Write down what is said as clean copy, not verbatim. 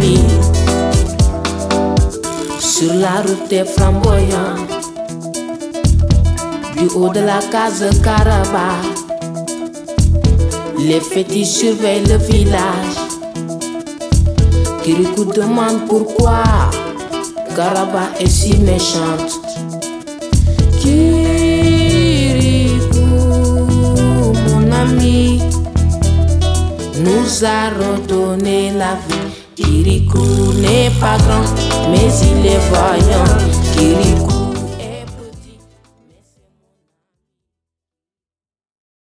amis. Sur la route des flamboyants, du haut de la case Caraba, les fétiches surveillent le village. Kirikou demande pourquoi Caraba est si méchante. Kirikou, mon ami, nous a redonné la vie. Kirikou n'est pas grand, mais il est voyant. Kirikou